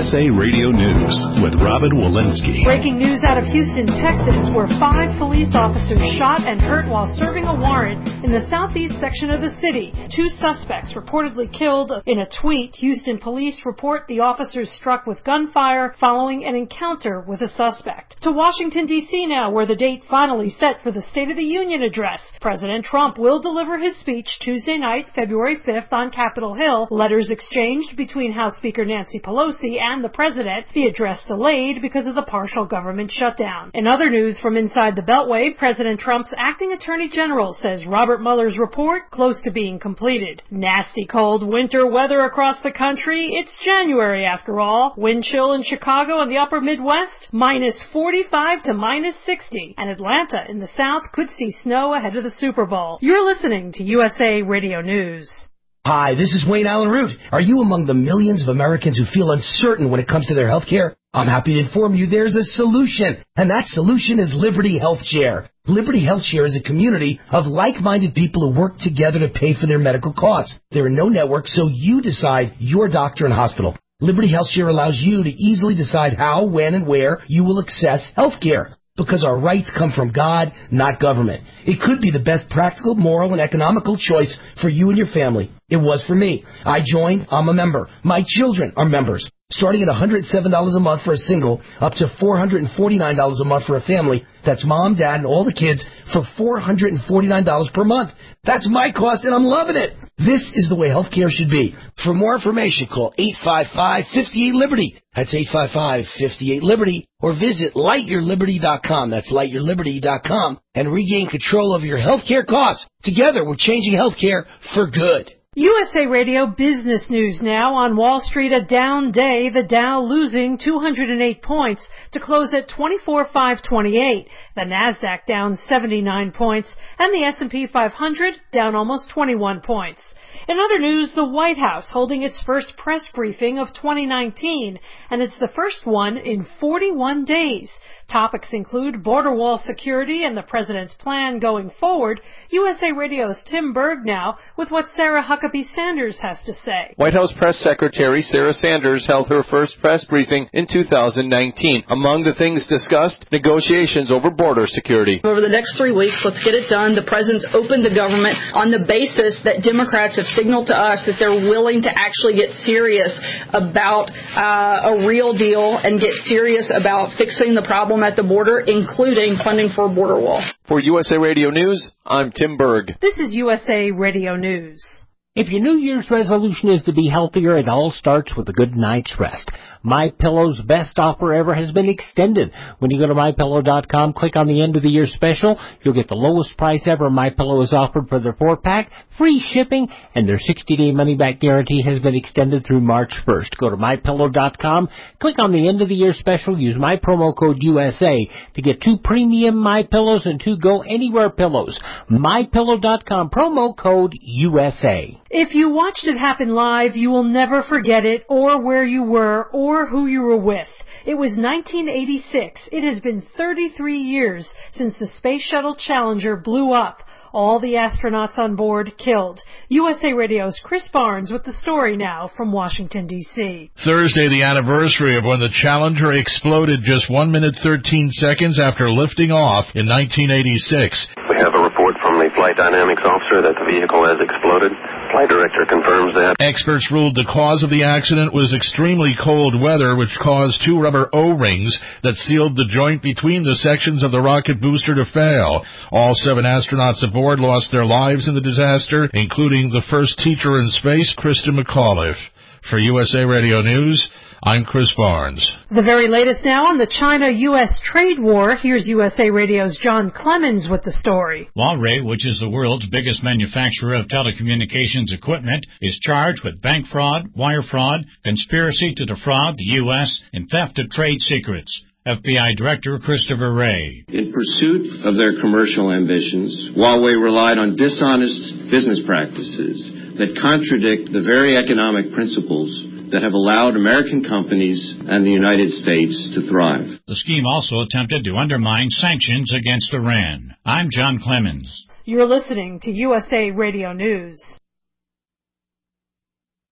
USA Radio News with Robin Walensky. Breaking news out of Houston, Texas, where 5 police officers shot and hurt while serving a warrant in the southeast section of the city. 2 suspects reportedly killed. In a tweet, Houston police report the officers struck with gunfire following an encounter with a suspect. To Washington, D.C. now, where the date finally set for the State of the Union address. President Trump will deliver his speech Tuesday night, February 5th on Capitol Hill. Letters exchanged between House Speaker Nancy Pelosi and the president. The address delayed because of the partial government shutdown. In other news from inside the Beltway, President Trump's acting attorney general says Robert Mueller's report close to being completed. Nasty cold winter weather across the country. It's January after all. Wind chill in Chicago and the upper Midwest, minus 45 to minus 60. And Atlanta in the south could see snow ahead of the Super Bowl. You're listening to USA Radio News. Hi, this is Wayne Allen Root. Are you among the millions of Americans who feel uncertain when it comes to their health care? I'm happy to inform you there's a solution, and that solution is Liberty Health Share. Liberty Health Share is a community of like-minded people who work together to pay for their medical costs. There are no networks, so you decide your doctor and hospital. Liberty Health Share allows you to easily decide how, when, and where you will access health care. Because our rights come from God, not government. It could be the best practical, moral, and economical choice for you and your family. It was for me. I joined. I'm a member. My children are members. Starting at $107 a month for a single, up to $449 a month for a family. That's mom, dad, and all the kids for $449 per month. That's my cost, and I'm loving it. This is the way healthcare should be. For more information, call 855-58-LIBERTY. That's 855-58-LIBERTY. Or visit lightyourliberty.com. That's lightyourliberty.com. And regain control of your healthcare costs. Together, we're changing healthcare for good. USA Radio Business News now. On Wall Street, a down day, the Dow losing 208 points to close at 24,528. The Nasdaq down 79 points, and the S&P 500 down almost 21 points. In other news, the White House holding its first press briefing of 2019, and it's the first one in 41 days. Topics include border wall security and the president's plan going forward. USA Radio's Tim Berg now with what Sarah Huckabee Sanders has to say. White House Press Secretary Sarah Sanders held her first press briefing in 2019. Among the things discussed, negotiations over border security. Over the next 3 weeks, let's get it done. The president's opened the government on the basis that Democrats have signaled to us that they're willing to actually get serious about a real deal and get serious about fixing the problem at the border, including funding for a border wall. For USA Radio News, I'm Tim Berg. This is USA Radio News. If your New Year's resolution is to be healthier, it all starts with a good night's rest. MyPillow's best offer ever has been extended. When you go to MyPillow.com, click on the end of the year special, you'll get the lowest price ever MyPillow has offered for their 4-pack, free shipping, and their 60-day money-back guarantee has been extended through March 1st. Go to MyPillow.com, click on the end of the year special, use my promo code USA to get 2 premium MyPillows and 2 Go Anywhere pillows. MyPillow.com, promo code USA. If you watched it happen live, you will never forget it, or where you were, or who you were with. It was 1986. It has been 33 years since the Space Shuttle Challenger blew up. All the astronauts on board killed. USA Radio's Chris Barnes with the story now from Washington, D.C. Thursday, the anniversary of when the Challenger exploded just 1 minute 13 seconds after lifting off in 1986. We have a report from the flight dynamics officer that the vehicle has exploded. Flight director confirms that. Experts ruled the cause of the accident was extremely cold weather, which caused 2 rubber O-rings that sealed the joint between the sections of the rocket booster to fail. All 7 astronauts aboard lost their lives in the disaster, including the first teacher in space, Kristen McAuliffe. For USA Radio News, I'm Chris Barnes. The very latest now on the China-U.S. trade war. Here's USA Radio's John Clemens with the story. Huawei, which is the world's biggest manufacturer of telecommunications equipment, is charged with bank fraud, wire fraud, conspiracy to defraud the U.S., and theft of trade secrets. FBI Director Christopher Wray. In pursuit of their commercial ambitions, Huawei relied on dishonest business practices that contradict the very economic principles that have allowed American companies and the United States to thrive. The scheme also attempted to undermine sanctions against Iran. I'm John Clemens. You're listening to USA Radio News.